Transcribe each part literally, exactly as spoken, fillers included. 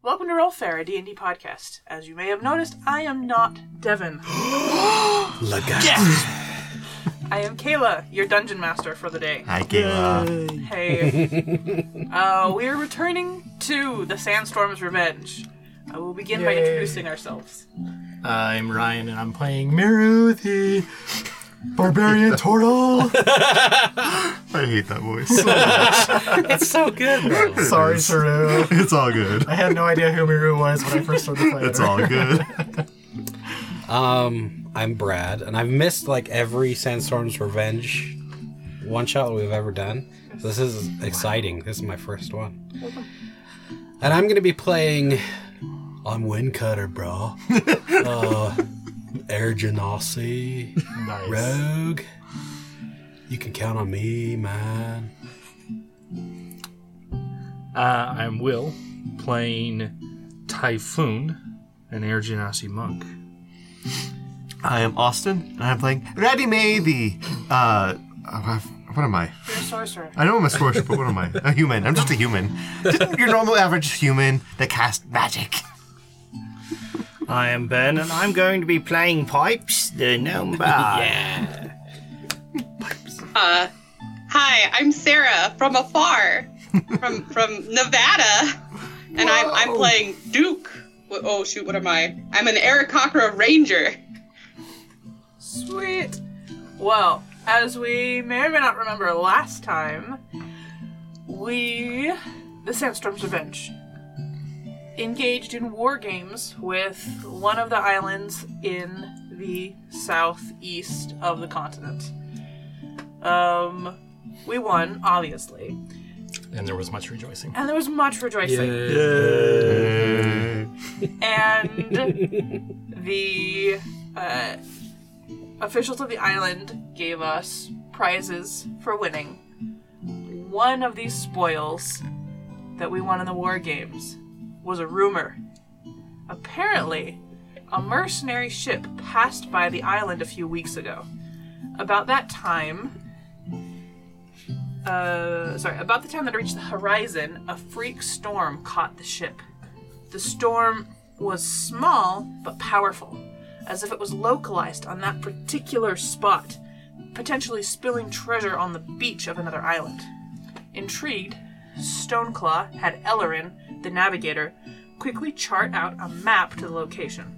welcome to Rollfair, a D and D podcast. As you may have noticed, I am not Devin. Yes! I am Kayla, your dungeon master for the day. Hi, Kayla. Hey. uh, we are returning to the Sandstorm's Revenge. I will begin Yay. by introducing ourselves. I'm Ryan, and I'm playing Miru, the barbarian turtle. I hate that voice so much. It's so good, bro. It Sorry, is. Saru. It's all good. I had no idea who Miru was when I first started playing. It's all good. um, I'm Brad, and I've missed like every Sandstorm's Revenge one-shot we've ever done. So this is exciting. This is my first one. And I'm going to be playing... I'm Windcutter, bro. uh, Air Genasi. Nice. Rogue. You can count on me, man. Uh, I'm Will, playing Typhoon, an Air Genasi monk. I am Austin, and I'm playing Ready May, the, uh, what am I? You're a sorcerer. I know I'm a sorcerer, but what am I? A human. I'm just a human. Just your normal average human that casts magic. I am Ben, and I'm going to be playing Pipes, the gnome bard. Yeah. Uh, hi, I'm Sarah from afar, from from Nevada, and I'm I'm playing Duke. Oh shoot, what am I? I'm an Aarakocra ranger. Sweet. Well, as we may or may not remember last time, we, the Sandstorm's Revenge, engaged in war games with one of the islands in the southeast of the continent. Um, we won, obviously. And there was much rejoicing. And there was much rejoicing. Yay. And the uh, officials of the island gave us prizes for winning. One of these spoils that we won in the war games was a rumor. Apparently, a mercenary ship passed by the island a few weeks ago. About that time, uh, sorry, about the time that it reached the horizon, a freak storm caught the ship. The storm was small, but powerful, as if it was localized on that particular spot, potentially spilling treasure on the beach of another island. Intrigued, Stoneclaw had Ellerin, the navigator, quickly chart out a map to the location.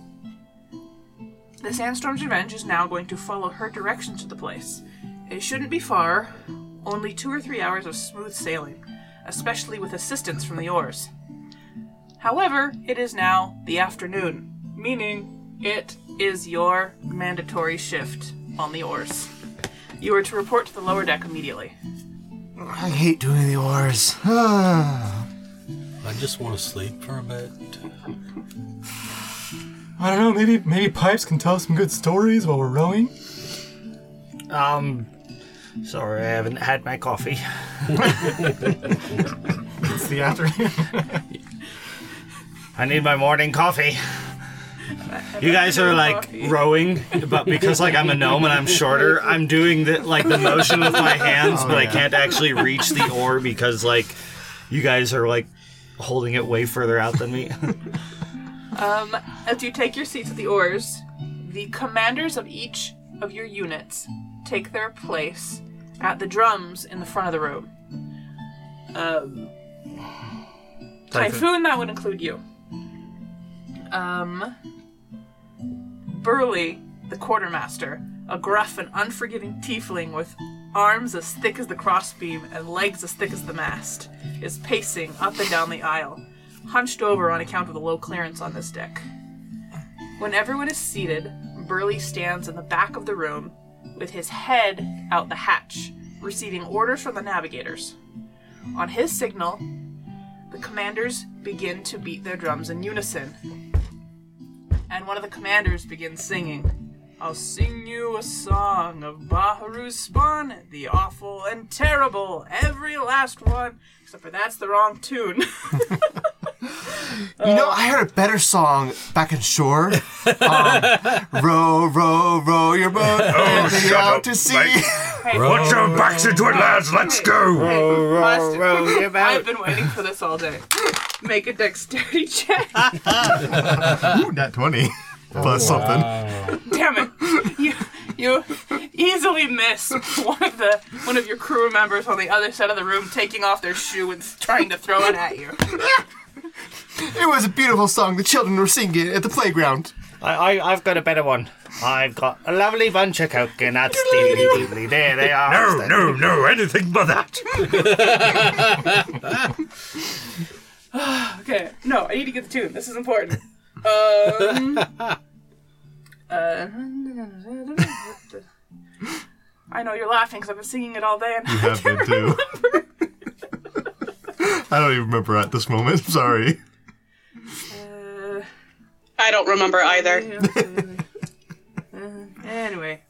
The Sandstorm's Revenge is now going to follow her directions to the place. It shouldn't be far, only two or three hours of smooth sailing, especially with assistance from the oars. However, it is now the afternoon, meaning it is your mandatory shift on the oars. You are to report to the lower deck immediately. I hate doing the oars. I just want to sleep for a bit. I don't know, maybe maybe Pipes can tell some good stories while we're rowing? Um, sorry, I haven't had my coffee. It's the afternoon. I need my morning coffee. You guys are like rowing, but because like I'm a gnome and I'm shorter, I'm doing the like the motion with my hands, Oh, but I yeah. can't actually reach the oar because like you guys are like holding it way further out than me. Um, as you take your seats at the oars, the commanders of each of your units take their place at the drums in the front of the room. Um, Typhoon, Typhoon that would include you. Um, Burley, the quartermaster, a gruff and unforgiving tiefling with arms as thick as the crossbeam and legs as thick as the mast, is pacing up and down the aisle, hunched over on account of the low clearance on this deck. When everyone is seated, Burley stands in the back of the room with his head out the hatch, receiving orders from the navigators. On his signal, the commanders begin to beat their drums in unison. And one of the commanders begins singing, "I'll sing you a song of Baharu's spawn, the awful and terrible, every last one," except for that's the wrong tune. You know, I heard a better song back in shore. Um, row, row, row your boat, and out to sea. Hey, Hey, Put your backs into it, lads. Let's go. hey, Austin, row your boat. I've been waiting for this all day. Make a dexterity check. Ooh, nat twenty. Plus something. Damn it! You you easily miss one of the one of your crew members on the other side of the room taking off their shoe and trying to throw it at you. It was a beautiful song. The children were singing at the playground. I, I, I've got a better one. I've got a lovely bunch of coconuts. Deedly, there they are. No, no, no, anything but that. Okay, no, I need to get the tune. This is important. Um, uh, I know you're laughing because I've been singing it all day. And You have been too. I don't even remember at this moment. Sorry. Uh, I don't remember either. uh, anyway.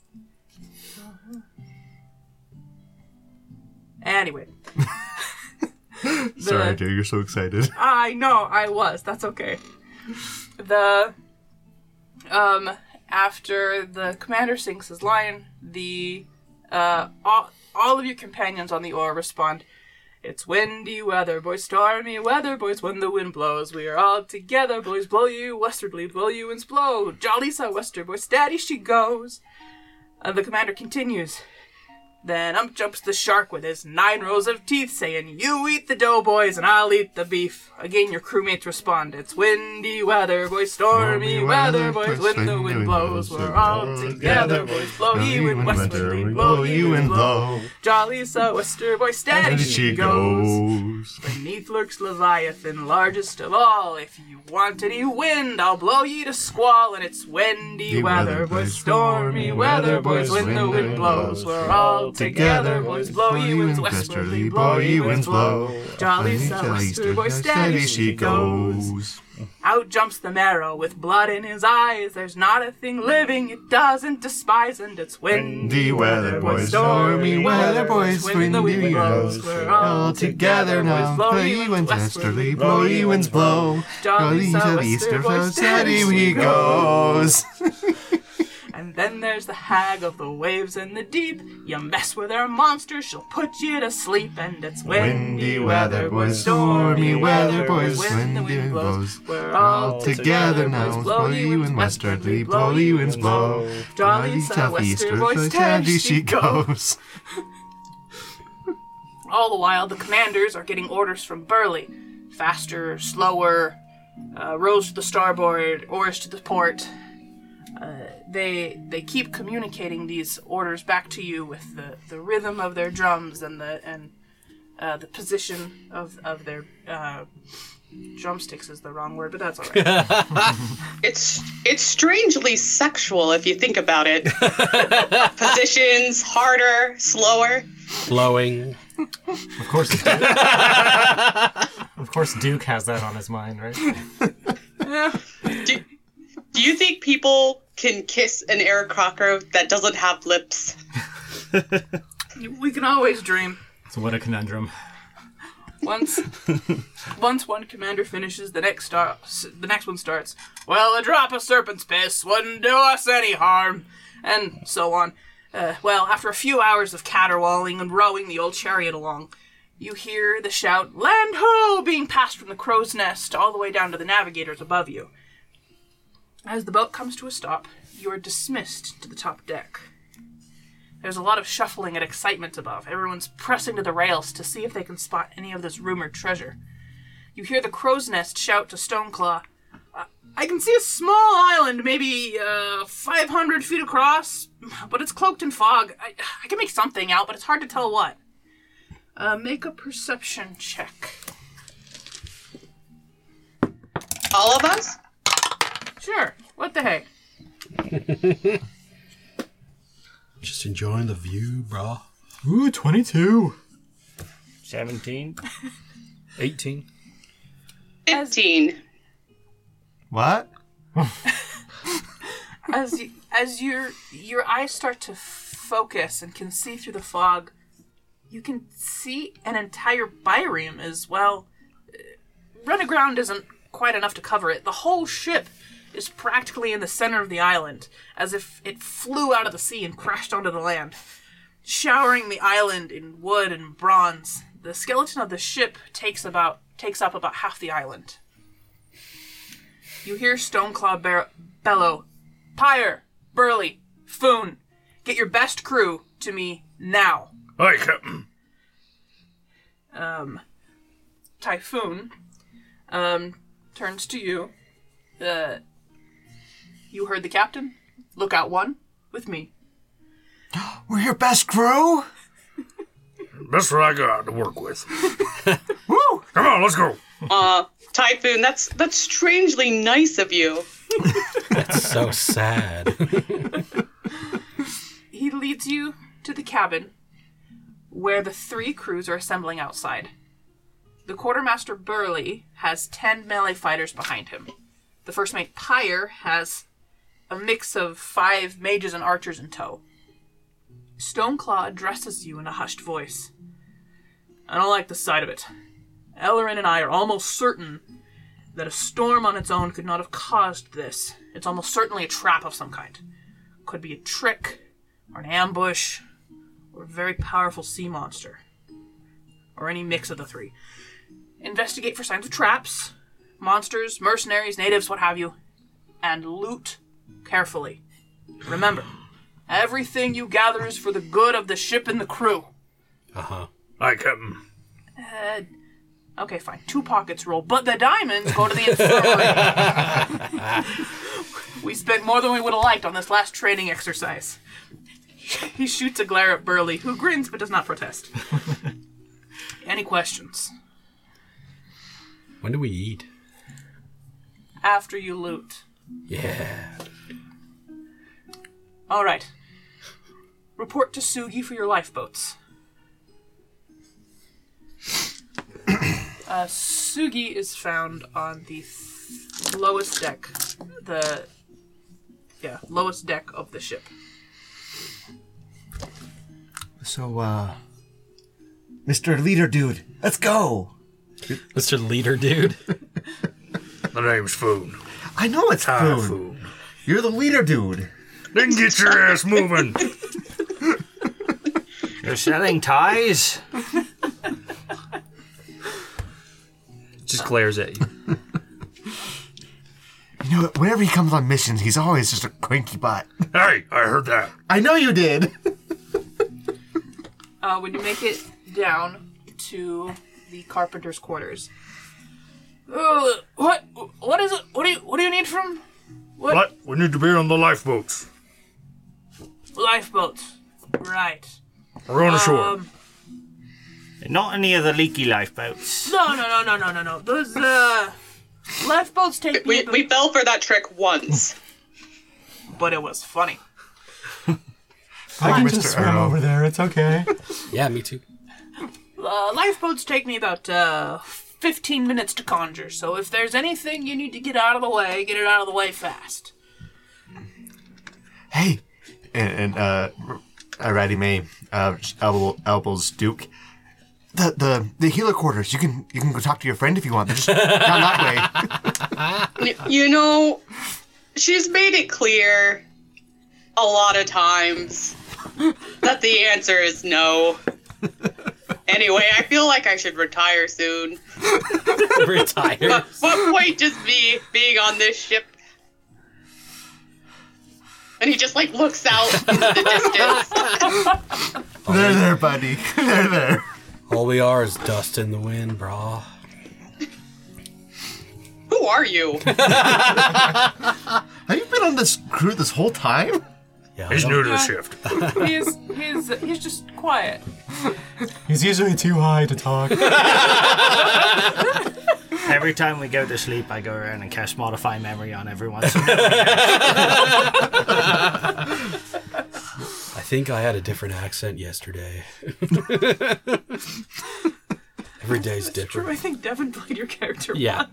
Anyway. Sorry, The- Jay, you're so excited. I know, I was. That's okay. The um after the commander sings his line, the uh all, all of your companions on the oar respond. It's windy weather, boys, stormy weather, boys, when the wind blows. We are all together, boys, blow you westwardly, blow you winds blow. Jolly sou'wester, boys, steady she goes. Uh, the commander continues. Then up jumps the shark with his nine rows of teeth, saying, "You eat the dough, boys, and I'll eat the beef." Again, your crewmates respond, "It's windy weather, boys, stormy weather, boys, when the wind blows. We're all together, boys, blow you in westwardly, blow you in blow. Jolly sou'wester, boys, steady And she she goes. goes. Beneath lurks Leviathan, largest of all. If you want any wind, I'll blow ye to squall. And it's windy weather, boys, stormy weather, boys, when the wind blows. We're all together, boys, blow ye winds westerly, blow ye winds blow. Jolly sou'wester, boys, steady she goes. Out jumps the marrow with blood in his eyes. There's not a thing living it doesn't despise. And it's windy weather, boys, stormy weather, boys, when the wind blows. We're all together, boys, blow ye winds westerly, blow ye winds blow. Jolly sou'wester, boys, steady we goes. And then there's the hag of the waves and the deep. You mess with her monster, she'll put you to sleep. And it's windy weather, boys, stormy weather, boys, when the wind blows. We're all together now, blow you winds westerly, blow you winds blow. Jolly sou'wester, boys, steady she goes. All the while, the commanders are getting orders from Burley. Faster, slower, uh, rows to the starboard, oars to the port. Uh, they they keep communicating these orders back to you with the, the rhythm of their drums and the and uh, the position of of their uh, drumsticks is the wrong word, but that's all right. It's it's strangely sexual if you think about it. Positions, harder, slower. Blowing. Of course. Of course, Duke has that on his mind, right? Do, do you think people can kiss an Eric Crocker that doesn't have lips? We can always dream. So what a conundrum. Once, once one commander finishes, the next starts. The next one starts. Well, a drop of serpent's piss wouldn't do us any harm, and so on. Uh, well, after a few hours of caterwauling and rowing the old chariot along, you hear the shout, "Land ho!" being passed from the crow's nest all the way down to the navigators above you. As the boat comes to a stop, you are dismissed to the top deck. There's a lot of shuffling and excitement above. Everyone's pressing to the rails to see if they can spot any of this rumored treasure. You hear the crow's nest shout to Stoneclaw, uh, "I can see a small island, maybe uh, five hundred feet across, but it's cloaked in fog. I, I can make something out, but it's hard to tell what." Uh, make a perception check. All of us? Sure. What the heck? Just enjoying the view, brah. Ooh, twenty-two. seventeen. eighteen. Fifteen. What? As you, as your your eyes start to focus and can see through the fog, you can see an entire bioream as well. Run aground isn't quite enough to cover it. The whole ship is practically in the center of the island, as if it flew out of the sea and crashed onto the land. showering the island in wood and bronze. The skeleton of the ship takes about takes up about half the island. You hear Stoneclaw bar- bellow, Pyre, Burley, Foon, get your best crew to me now. Aye, Captain. Um, Typhoon um, turns to you. Uh, you heard the captain. Look out one with me. We're your best crew? That's what I got to work with. Woo! Come on, let's go. Uh, Typhoon, that's that's strangely nice of you. That's so sad. He leads you to the cabin where the three crews are assembling outside. The quartermaster Burley has ten melee fighters behind him. The first mate Pyre has a mix of five mages and archers in tow. Stoneclaw addresses you in a hushed voice. I don't like the sight of it. Ellerin and I are almost certain that a storm on its own could not have caused this. It's almost certainly a trap of some kind. Could be a trick, or an ambush, or a very powerful sea monster. Or any mix of the three. Investigate for signs of traps, monsters, mercenaries, natives, what have you, and loot carefully. Remember, everything you gather is for the good of the ship and the crew. Uh-huh. Aye, Captain. Uh, okay, fine. Two pockets roll, but the diamonds go to the infirmary. We spent more than we would have liked on this last training exercise. He shoots a glare at Burley, who grins but does not protest. Any questions? When do we eat? After you loot. Yeah. All right. Report to Sugi for your lifeboats. uh, Sugi is found on the th- lowest deck. The yeah, lowest deck of the ship. So, uh... Mister Leader Dude, let's go! Mister Leader Dude. The name's Foon. I know it's Foon. Typhoon. You're the leader dude. Then get your ass moving. You're selling ties? Just glares at you. You know, whenever he comes on missions, he's always just a cranky butt. Hey, I heard that. I know you did! Uh, when you make it down to the carpenter's quarters. Uh, what? What is it? What do you? What do you need from? What? What? We need to be on the lifeboats. Lifeboats. Right. We're on ashore. Um, Not any of the leaky lifeboats. no, no, no, no, no, no, no. Those uh, lifeboats take me. We about- we fell for that trick once. but it was funny. I can Mister just swim Arrow. over there. It's okay. Yeah, me too. Uh, lifeboats take me about uh, fifteen minutes to conjure. So if there's anything you need to get out of the way, get it out of the way fast. Hey! And, and uh, uh, Ratty May uh, elbow, elbows Duke. The, the the healer quarters. You can you can go talk to your friend if you want. They're just down that way. Y- you know, she's made it clear a lot of times that the answer is no. Anyway, I feel like I should retire soon. Retire. But what point just me being on this ship? And he just like looks out into the distance. They're there, buddy. They're there. All we are is dust in the wind, brah. Who are you? Have you been on this crew this whole time? Yeah, I He's don't- new to the shift. He's he's he's just quiet. He's usually too high to talk. Every time we go to sleep, I go around and cast Modify Memory on everyone. So I think I had a different accent yesterday. Every day's True, different. I think Devin played your character. Yeah.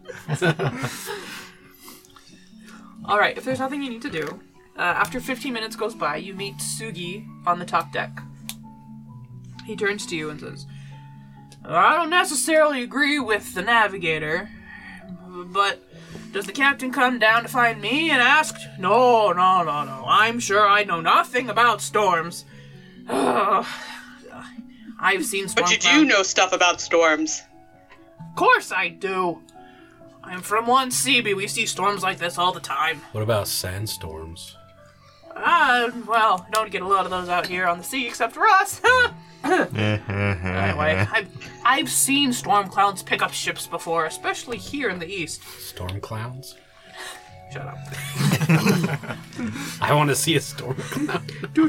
All right. If there's nothing you need to do, uh, after fifteen minutes goes by, you meet Sugi on the top deck. He turns to you and says, "I don't necessarily agree with the navigator, but does the captain come down to find me and ask? No, no, no, no. I'm sure I know nothing about storms. Uh, I've seen storm But you clouds. do know stuff about storms. Of course I do. I'm from one C B. We see storms like this all the time. What about sandstorms? Ah, well, don't get a lot of those out here on the sea except for us. Anyway, I've, I've seen storm clouds pick up ships before, especially here in the east. Storm clouds? Shut up. I want to see a storm cloud.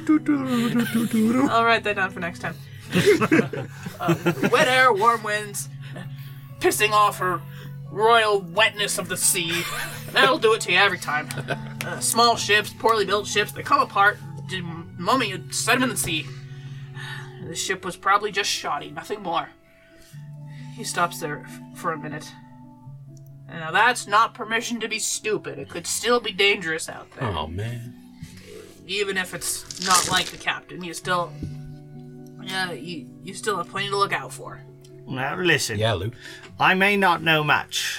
I'll write that down for next time. uh, wet air, warm winds, pissing off her royal wetness of the sea. That'll do it to you every time. Uh, small ships, poorly built ships, they come apart the moment you set them in the sea. The ship was probably just shoddy, nothing more. He stops there f- for a minute. Now that's not permission to be stupid. It could still be dangerous out there. Oh, man. Even if it's not like the captain, you still... Yeah, you, you still have plenty to look out for. Now listen, Yeah, Luke. I may not know much.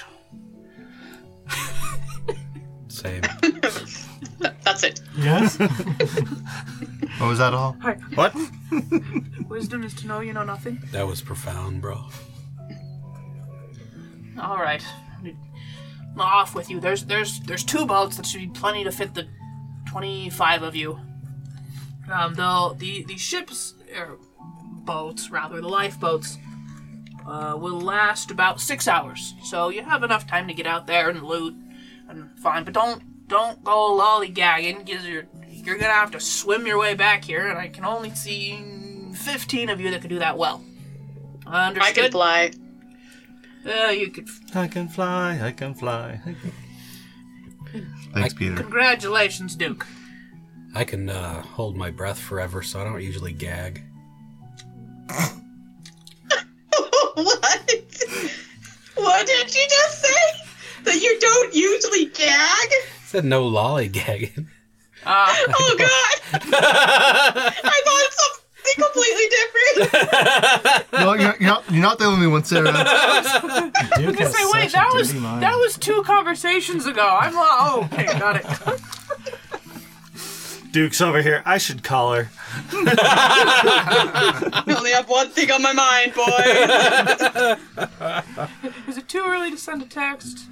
Same. That's it. Yes? What was that all? Hi. What? Wisdom is to know you know nothing. That was profound, bro. All right. Off with you. There's there's there's two boats that should be plenty to fit the twenty-five of you. Um, though the the ships er, boats rather the lifeboats uh, will last about six hours. So you have enough time to get out there and loot and find. But don't don't go lollygagging because you're you're gonna have to swim your way back here, and I can only see fifteen of you that could do that well. Understood? I can fly. Uh, you could. I can fly, I can fly. I can... Thanks, Peter. Congratulations, Duke. I can uh, hold my breath forever, so I don't usually gag. What? What did you just say? That you don't usually gag? I said no lollygagging. Uh, Oh god! I thought something completely different. No, you're, you're, not, you're not the only one, Sarah. Duke has say, wait, such that a was dirty mind. that was two conversations ago. I'm like, oh, okay, got it. Duke's over here. I should call her. I only have one thing on my mind, boys. Is it too early to send a text?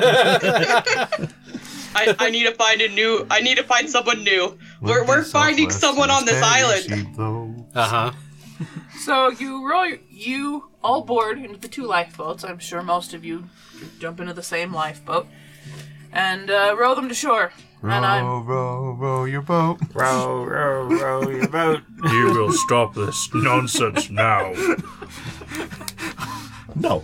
I, I need to find a new. I need to find someone new. We're we're finding someone on this island. Uh huh. So you roll, your, you all board into the two lifeboats. I'm sure most of you jump into the same lifeboat and uh, row them to shore. And I'm Row, row, row your boat. Row, row, row your boat. You will stop this nonsense now. No.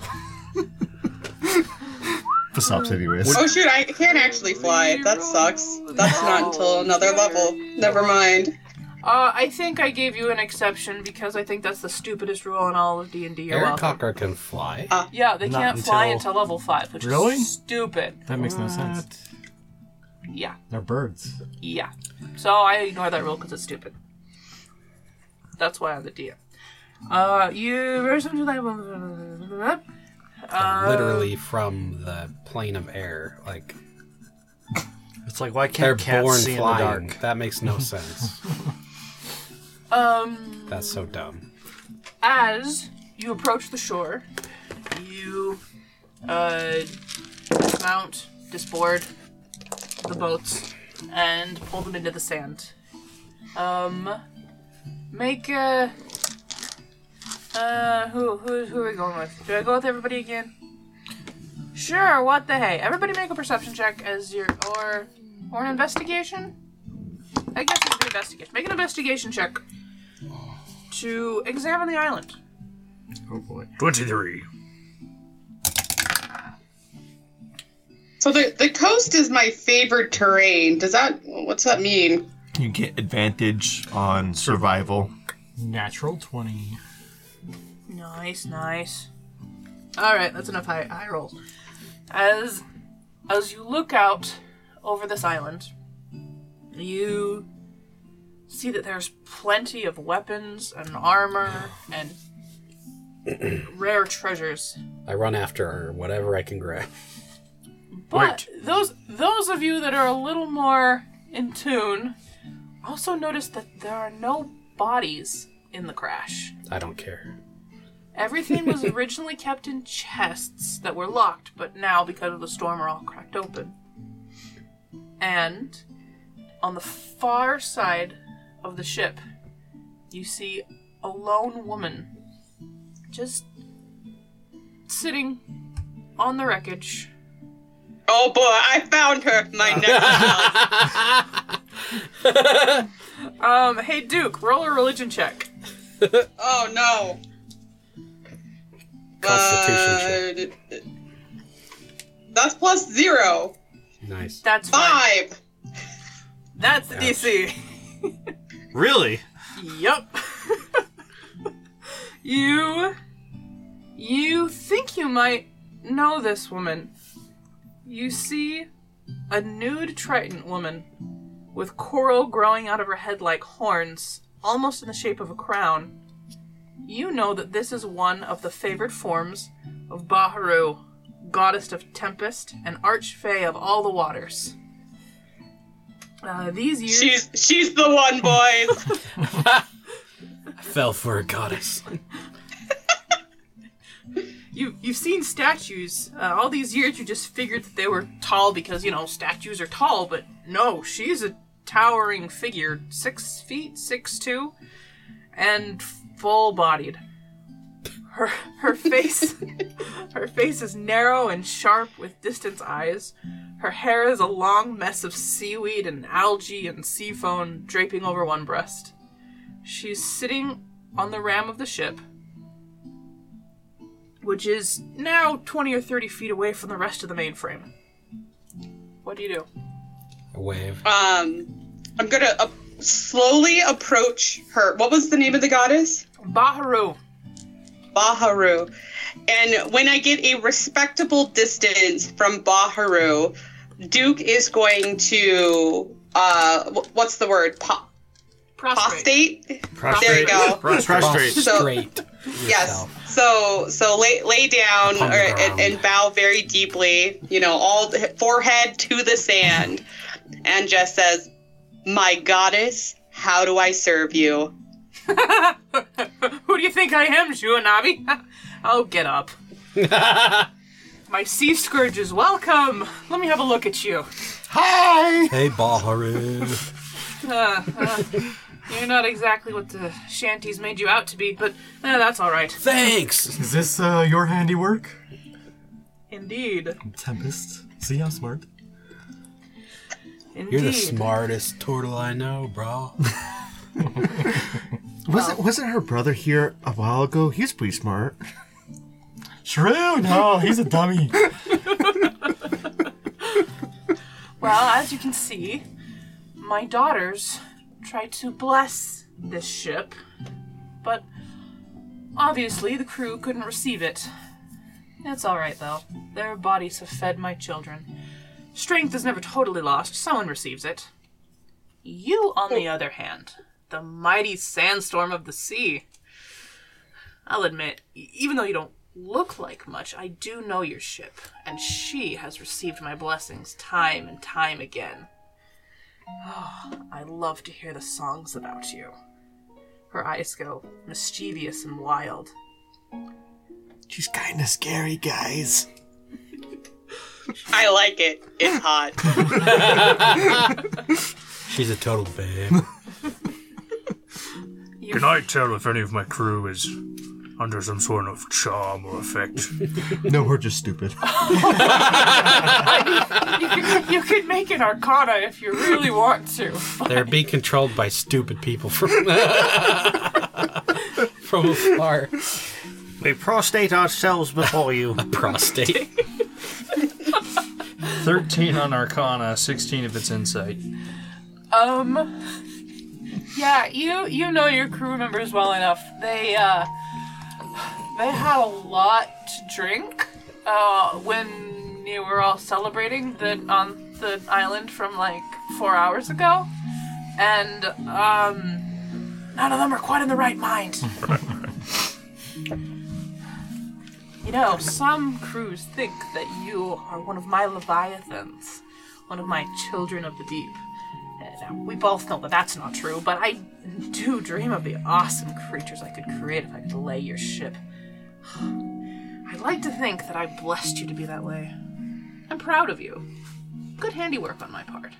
The stops anyways. Oh shoot! I can't actually fly. That sucks. That's not until another level. Never mind. Uh, I think I gave you an exception because I think that's the stupidest rule in all of D and D. You're Eric welcome. Cocker can fly. Yeah, they Not can't fly until- until level five, which Really? is stupid. That makes no sense. Yeah, They're birds. yeah. So I ignore that rule because it's stupid. That's why I'm the D M. Uh, you verse into that. Uh, Literally from the plane of air. Like, It's like, why they're can't cats born see in the flying. dark? That makes no sense. Um, That's so dumb. as you approach the shore, you uh mount, disboard the boats, and pull them into the sand. Um, make a. Uh, who who who are we going with? Do I go with everybody again? Sure. What the hey? Everybody make a perception check as your or or an investigation. I guess it's an investigation. Make an investigation check to examine the island. Oh boy. twenty-three. So the the coast is my favorite terrain. Does that? What's that mean? You get advantage on survival. Natural twenty. Nice, nice. All right, that's enough high, high rolls. As as you look out over this island, you see that there's plenty of weapons and armor and rare treasures. I run after whatever I can grab. But those those of you that are a little more in tune also notice that there are no bodies in the crash. I don't care. Everything was originally kept in chests that were locked, but now, because of the storm, are all cracked open. And on the far side of the ship, you see a lone woman just sitting on the wreckage. Oh boy, I found her. My next house. Um, hey Duke, roll a religion check. Oh no. Constitution Uh, that's plus zero. check. Nice. That's fine. Five. That's the D C. Really? Yup. you... You think you might know this woman. You see a nude Triton woman with coral growing out of her head like horns, almost in the shape of a crown. You know that this is one of the favored forms of Baharu, goddess of tempest and archfey of all the waters. Uh, these years... She's she's the one, boys. I fell for a goddess. You, you've seen statues. Uh, all these years you just figured that they were tall because, you know, statues are tall, but no, she's a towering figure. Six feet, six two, and full-bodied. Her her face her face is narrow and sharp with distant eyes. Her hair is a long mess of seaweed and algae and sea foam draping over one breast. She's sitting on the ram of the ship, which is now twenty or thirty feet away from the rest of the mainframe. What do you do? A wave. Um, I'm gonna uh, slowly approach her. What was the name of the goddess? Baharu. Baharu. And when I get a respectable distance from Baharu, Duke is going to, uh, wh- what's the word? Po- Prostrate. Prostate? There you go. Prostrate. So- Straight. Yes. So so lay lay down Upon or, the and, ground. and bow very deeply, you know, all the forehead to the sand, and just says, "My goddess, how do I serve you?" Who do you think I am, Shuanabi? Oh, get up. My sea scourges, welcome. Let me have a look at you. Hi! Hey, Baharu. Uh, uh, you're not exactly what the shanties made you out to be, but eh, that's all right. Thanks. Is this uh, your handiwork? Indeed. Tempest. See, I'm smart. Indeed. You're the smartest turtle I know, bro. Wasn't wasn't her brother here a while ago? He's pretty smart. Shrew? No, he's a dummy. Well, as you can see, my daughters tried to bless this ship, but obviously the crew couldn't receive it. It's alright though. Their bodies have fed my children. Strength is never totally lost, someone receives it. You, on the other hand, the mighty sandstorm of the sea. I'll admit, e- even though you don't look like much, I do know your ship, and she has received my blessings time and time again. Oh, I love to hear the songs about you. Her eyes go mischievous and wild. She's kinda scary, guys. I like it. It's hot. She's a total babe. You, Can I tell if any of my crew is under some sort of charm or effect? No, we're just stupid. you, could, you could make an arcana if you really want to. They're being controlled by stupid people from from afar. We prostrate ourselves before you. Prostate. thirteen on Arcana, sixteen if it's Insight. Um, yeah, you you know your crew members well enough. They uh, they had a lot to drink uh, when you were all celebrating the on the island from like four hours ago, and um, none of them are quite in the right mind. You know, some crews think that you are one of my leviathans, one of my children of the deep. Now, we both know that that's not true, but I do dream of the awesome creatures I could create if I could lay your ship. I'd like to think that I blessed you to be that way. I'm proud of you. Good handiwork on my part.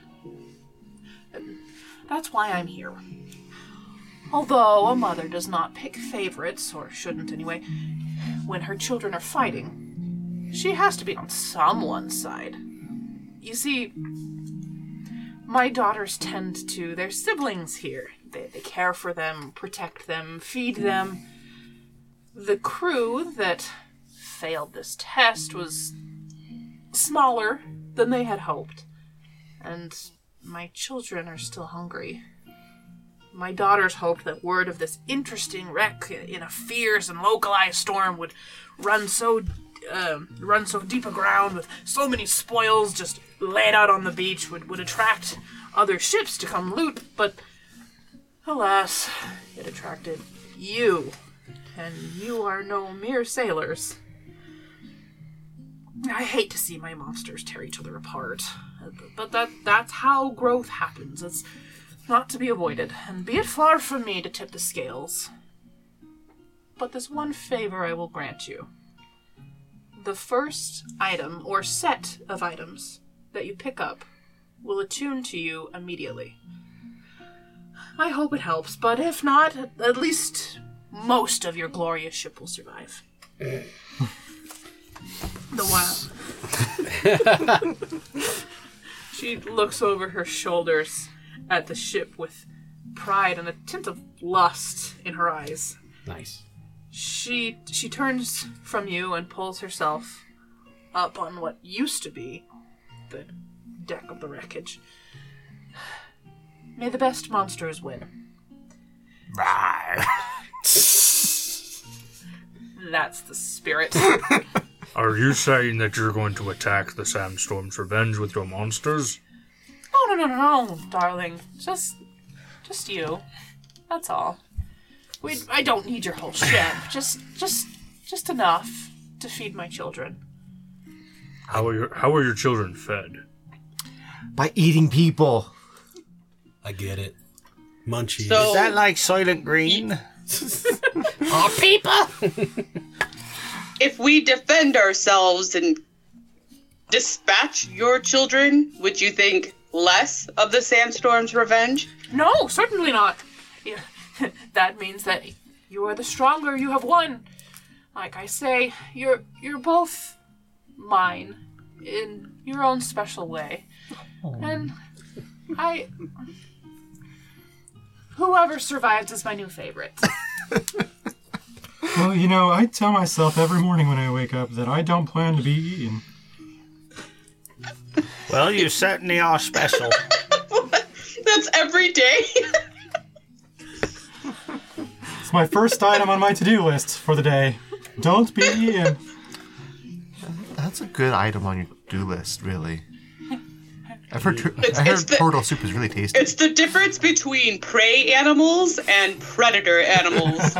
That's why I'm here. Although a mother does not pick favorites, or shouldn't anyway, when her children are fighting, she has to be on someone's side. You see, my daughters tend to their siblings here. They, they care for them, protect them, feed them. The crew that failed this test was smaller than they had hoped, and my children are still hungry. My daughters hoped that word of this interesting wreck in a fierce and localized storm would run so uh, run so deep aground with so many spoils just laid out on the beach would, would attract other ships to come loot, but alas, it attracted you, and you are no mere sailors. I hate to see my monsters tear each other apart, but that that's how growth happens. It's not to be avoided, and be it far from me to tip the scales. But there's one favor I will grant you. The first item, or set of items, that you pick up will attune to you immediately. I hope it helps, but if not, at least most of your glorious ship will survive. The while. She looks over her shoulders at the ship with pride and a tint of lust in her eyes. Nice. She she turns from you and pulls herself up on what used to be the deck of the wreckage. May the best monsters win. That's the spirit. Are you saying that you're going to attack the Sandstorm's Revenge with your monsters? Oh, no, no, no, no, darling. Just, just you. That's all. We, I don't need your whole ship. Just, just, just enough to feed my children. How are your How are your children fed? By eating people. I get it. Munchies. So- Is that like Soylent Green? Oh, people! If we defend ourselves and dispatch your children, would you think less of the Sandstorm's Revenge? No, certainly not. Yeah, that means that you are the stronger. You have won. Like I say, you're you're both mine in your own special way. And I... Whoever survives is my new favorite. Well, you know, I tell myself every morning when I wake up that I don't plan to be eaten. Well, you certainly are special. That's every day? It's my first item on my to-do list for the day. Don't be eaten. That's a good item on your to-do list, really. I've heard, tur- It's- I heard it's the- turtle soup is really tasty. It's the difference between prey animals and predator animals.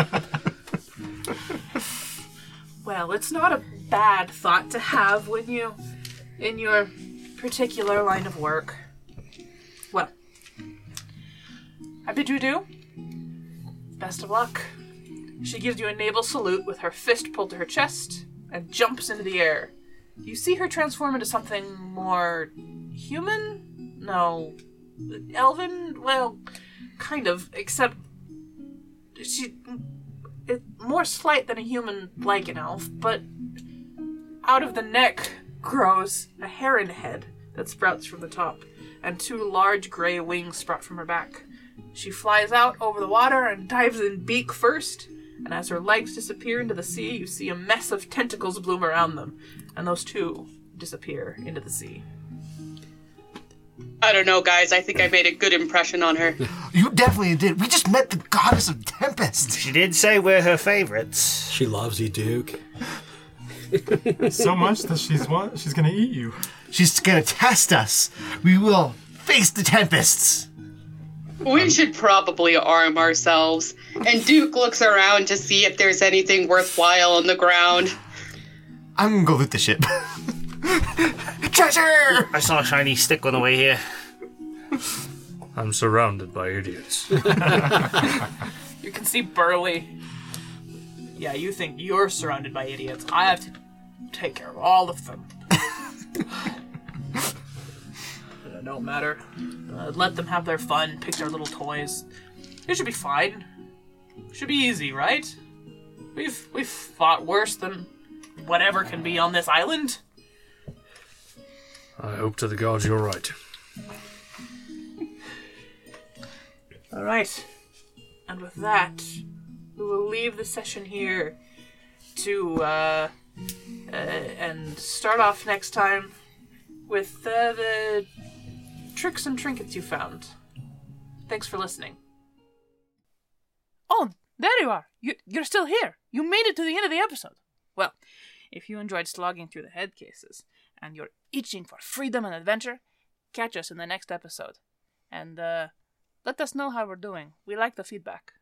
Well, it's not a bad thought to have when you, in your particular line of work. Well, I bid you adieu. Best of luck. She gives you a naval salute with her fist pulled to her chest and jumps into the air. You see her transform into something more human? No. Elven? Well, kind of, except she... It's more slight than a human like an elf, but out of the neck grows a heron head that sprouts from the top, and two large gray wings sprout from her back. She flies out over the water and dives in beak first, and as her legs disappear into the sea, you see a mess of tentacles bloom around them, and those too disappear into the sea. I don't know, guys. I think I made a good impression on her. You definitely did. We just met the goddess of tempest. She did say we're her favorites. She loves you, Duke. So much that she's what? She's gonna eat you. She's gonna test us. We will face the tempests. We should probably arm ourselves. And Duke looks around to see if there's anything worthwhile on the ground. I'm gonna go loot the ship. Treasure! I saw a shiny stick on the way here. I'm surrounded by idiots. You can see Burley. Yeah, you think you're surrounded by idiots. I have to take care of all of them. It don't matter. Uh, let them have their fun, pick their little toys. It should be fine. Should be easy, right? We've we've fought worse than whatever can be on this island. I hope to the gods you're right. All right. And with that, we will leave the session here to uh, uh and start off next time with uh, the tricks and trinkets you found. Thanks for listening. Oh, there you are. You, you're still here. You made it to the end of the episode. Well, if you enjoyed slogging through the head cases and you're itching for freedom and adventure, catch us in the next episode. And uh, let us know how we're doing. We like the feedback.